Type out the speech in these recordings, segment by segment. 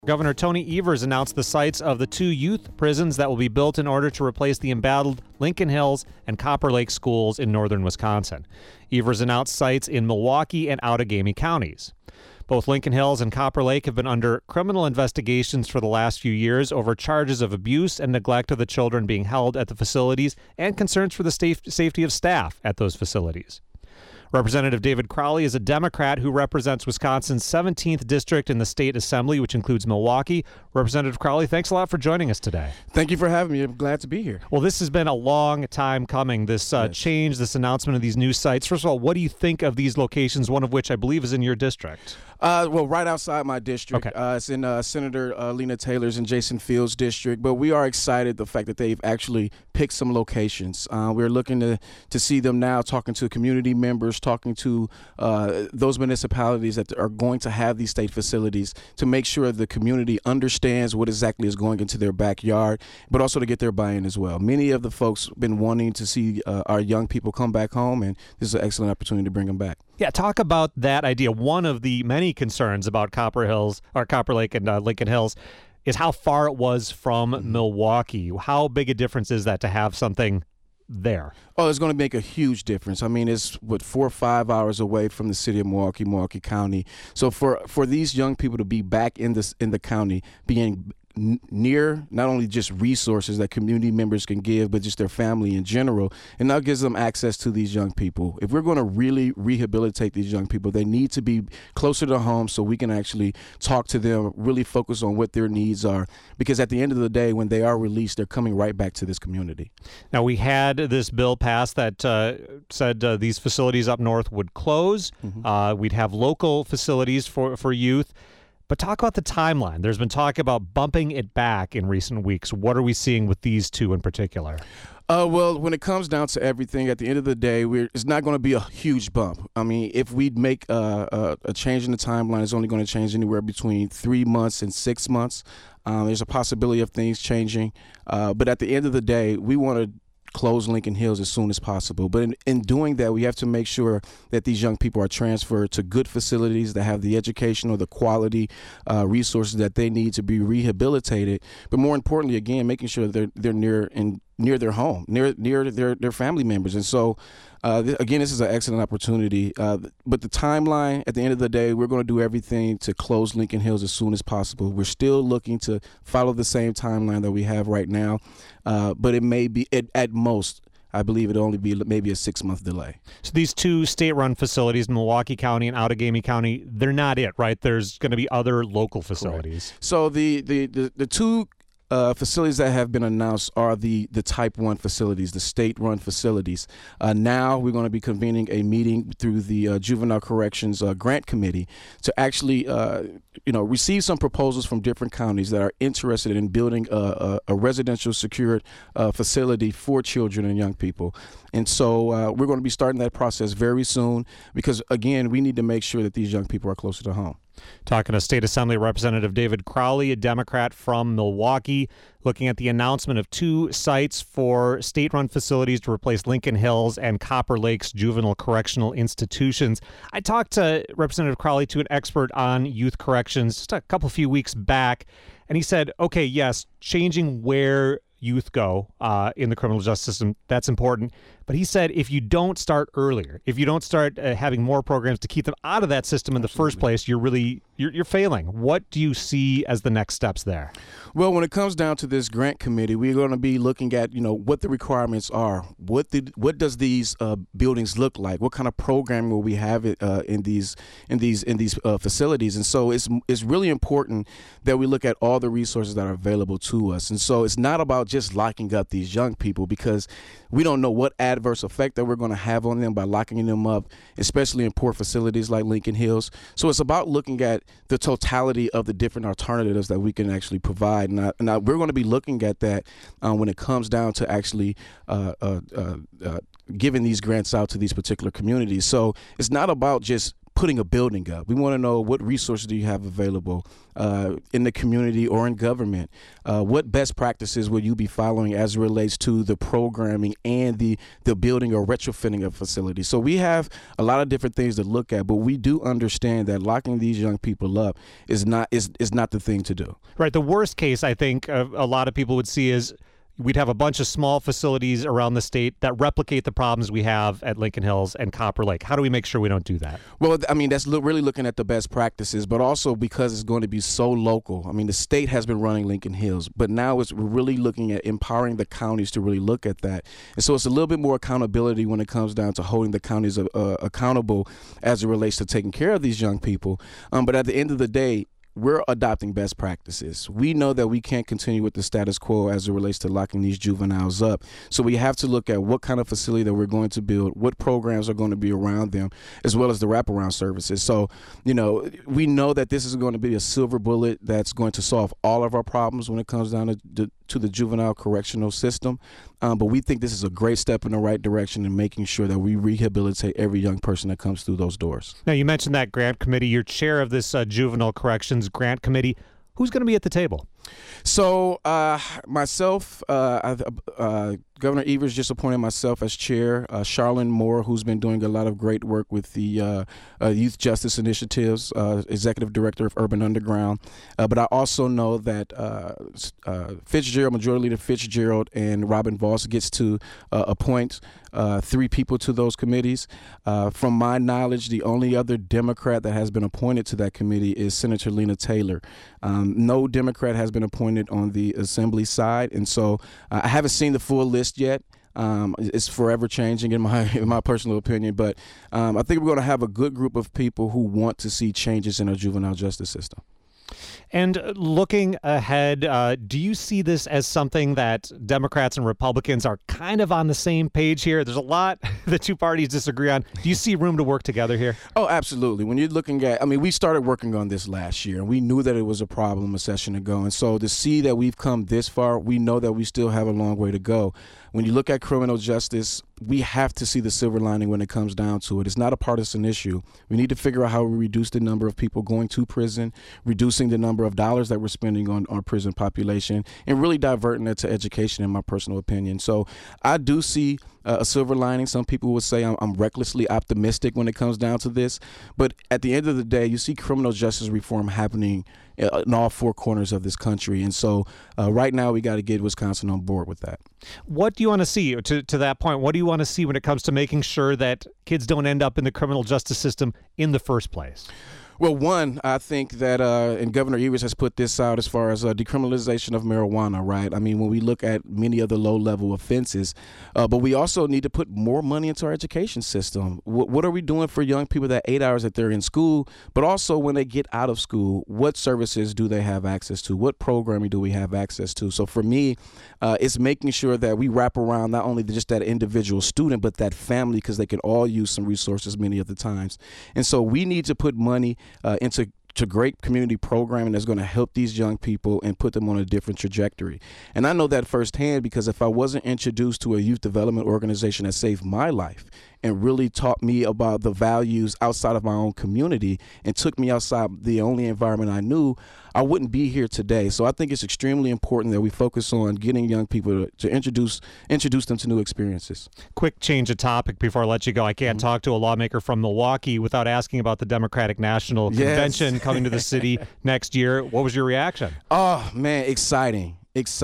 Governor Tony Evers announced the sites of the two youth prisons that will be built in order to replace the embattled Lincoln Hills and Copper Lake schools in northern Wisconsin. Evers announced sites in Milwaukee and Outagamie counties. Both Lincoln Hills and Copper Lake have been under criminal investigations for the last few years over charges of abuse and neglect of the children being held at the facilities and concerns for the safety of staff at those facilities. Representative David Crowley is a Democrat who represents Wisconsin's 17th district in the state assembly, which includes Milwaukee. Representative Crowley, thanks a lot for joining us today. Thank you for having me. I'm glad to be here. Well, this has been a long time coming, this change, this announcement of these new sites. First of all, what do you think of these locations, one of which I believe is in your district? Well, right outside my district. Okay. It's in Senator Lena Taylor's and Jason Fields' district. But we are excited the fact that they've actually picked some locations. We're looking to see them now, talking to community members, talking to those municipalities that are going to have these state facilities to make sure the community understands what exactly is going into their backyard, but also to get their buy-in as well. Many of the folks have been wanting to see our young people come back home, and this is an excellent opportunity to bring them back. Yeah, talk about that idea. One of the many concerns about Copper Lake and Lincoln Hills is how far it was from Milwaukee. How big a difference is that to have something there? Oh, it's going to make a huge difference. I mean, it's 4 or 5 hours away from the city of Milwaukee County. So for these young people to be back in the county, being near not only just resources that community members can give, but just their family in general, and that gives them access to these young people. If we're going to really rehabilitate these young people, they need to be closer to home so we can actually talk to them, really focus on what their needs are, because at the end of the day, when they are released, they're coming right back to this community. Now, we had this bill passed that said these facilities up north would close. We'd have local facilities for youth. But talk about the timeline. There's been talk about bumping it back in recent weeks. What are we seeing with these two in particular? Well, when it comes down to everything, at the end of the day, it's not going to be a huge bump. I mean, if we make a change in the timeline, it's only going to change anywhere between 3 months and 6 months. There's a possibility of things changing. But at the end of the day, we want to close Lincoln Hills as soon as possible. But in doing that, we have to make sure that these young people are transferred to good facilities that have the education or the quality resources that they need to be rehabilitated. But more importantly, again, making sure that they're near their home, near their family members. And so, again, this is an excellent opportunity. But the timeline, at the end of the day, we're going to do everything to close Lincoln Hills as soon as possible. We're still looking to follow the same timeline that we have right now. But it may be, at most, I believe it'll only be maybe a 6-month delay. So these two state-run facilities, Milwaukee County and Outagamie County, they're not it, right? There's going to be other local facilities. Correct. So the two facilities that have been announced are the Type 1 facilities, the state-run facilities. Now we're going to be convening a meeting through the Juvenile Corrections Grant Committee to actually receive some proposals from different counties that are interested in building a residential secured facility for children and young people. And so we're going to be starting that process very soon because, again, we need to make sure that these young people are closer to home. Talking to State Assembly Representative David Crowley, a Democrat from Milwaukee, looking at the announcement of two sites for state-run facilities to replace Lincoln Hills and Copper Lake's juvenile correctional institutions. I talked to Representative Crowley, to an expert on youth corrections, just a few weeks back, and he said, okay, yes, changing where youth go in the criminal justice system, that's important. But he said if you don't start earlier, if you don't start having more programs to keep them out of that system in the first place, you're failing. What do you see as the next steps there? Well, when it comes down to this grant committee, we're going to be looking at, what the requirements are. What does these buildings look like? What kind of program will we have in these facilities? And so it's really important that we look at all the resources that are available to us. And so it's not about just locking up these young people, because we don't know what adverse effect that we're going to have on them by locking them up, especially in poor facilities like Lincoln Hills. So it's about looking at the totality of the different alternatives that we can actually provide. Now we're going to be looking at that when it comes down to actually giving these grants out to these particular communities. So it's not about just putting a building up. We want to know what resources do you have available in the community or in government. What best practices will you be following as it relates to the programming and the building or retrofitting of facilities? So we have a lot of different things to look at, but we do understand that locking these young people up is not the thing to do. Right. The worst case, I think, a lot of people would see is we'd have a bunch of small facilities around the state that replicate the problems we have at Lincoln Hills and Copper Lake. How do we make sure we don't do that? Well, I mean, that's really looking at the best practices, but also because it's going to be so local. I mean, the state has been running Lincoln Hills, but now we're really looking at empowering the counties to really look at that. And so it's a little bit more accountability when it comes down to holding the counties accountable as it relates to taking care of these young people. But at the end of the day, we're adopting best practices. We know that we can't continue with the status quo as it relates to locking these juveniles up. So we have to look at what kind of facility that we're going to build, what programs are going to be around them, as well as the wraparound services. So, we know that this is going to be a silver bullet that's going to solve all of our problems when it comes down to the juvenile correctional system. But we think this is a great step in the right direction in making sure that we rehabilitate every young person that comes through those doors. Now, you mentioned that grant committee. You're chair of this juvenile corrections grant committee. Who's going to be at the table? So myself, Governor Evers just appointed myself as chair. Charlene Moore, who's been doing a lot of great work with the Youth Justice Initiatives, Executive Director of Urban Underground. But I also know that Majority Leader Fitzgerald and Robin Voss gets to appoint 3 people to those committees. From my knowledge, the only other Democrat that has been appointed to that committee is Senator Lena Taylor. No Democrat has been appointed on the Assembly side, and so I haven't seen the full list yet. It's forever changing in my personal opinion, but I think we're going to have a good group of people who want to see changes in our juvenile justice system. And looking ahead, do you see this as something that Democrats and Republicans are kind of on the same page here? There's a lot the two parties disagree on. Do you see room to work together here? Oh, absolutely. When you're looking at, we started working on this last year, and we knew that it was a problem a session ago. And so to see that we've come this far, we know that we still have a long way to go. When you look at criminal justice, we have to see the silver lining when it comes down to it. It's not a partisan issue. We need to figure out how we reduce the number of people going to prison, reducing the number of dollars that we're spending on our prison population, and really diverting it to education, in my personal opinion. So I do see a silver lining. Some people would say I'm recklessly optimistic when it comes down to this. But at the end of the day, you see criminal justice reform happening in all 4 corners of this country. And so right now we got to get Wisconsin on board with that. What do you want to see, to that point, what do you want to see when it comes to making sure that kids don't end up in the criminal justice system in the first place? Well, one, I think that, and Governor Evers has put this out as far as decriminalization of marijuana, right? When we look at many of the low-level offenses, but we also need to put more money into our education system. What are we doing for young people that 8 hours that they're in school, but also when they get out of school, what services do they have access to? What programming do we have access to? So for me, it's making sure that we wrap around not only just that individual student, but that family, because they can all use some resources many of the times. And so we need to put money into great community programming that's going to help these young people and put them on a different trajectory. And I know that firsthand, because if I wasn't introduced to a youth development organization that saved my life and really taught me about the values outside of my own community and took me outside the only environment I knew, I wouldn't be here today. So I think it's extremely important that we focus on getting young people to introduce them to new experiences. Quick change of topic before I let you go. I can't talk to a lawmaker from Milwaukee without asking about the Democratic National Convention coming to the city next year. What was your reaction? Oh, man, exciting.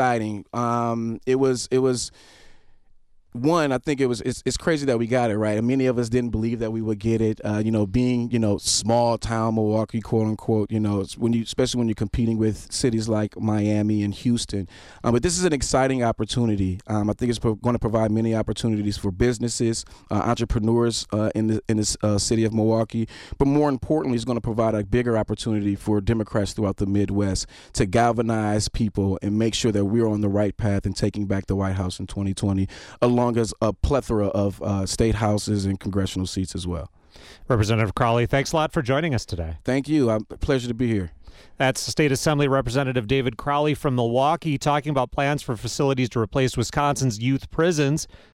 It was one, I think it's crazy that we got it, right? And many of us didn't believe that we would get it. Being, small town Milwaukee, quote unquote, especially when you're competing with cities like Miami and Houston. But this is an exciting opportunity. I think it's going to provide many opportunities for businesses, entrepreneurs in this city of Milwaukee. But more importantly, it's going to provide a bigger opportunity for Democrats throughout the Midwest to galvanize people and make sure that we're on the right path and taking back the White House in 2020, along as a plethora of state houses and congressional seats as well. Representative Crowley, thanks a lot for joining us today. Thank you. A pleasure to be here. That's State Assembly Representative David Crowley from Milwaukee talking about plans for facilities to replace Wisconsin's youth prisons.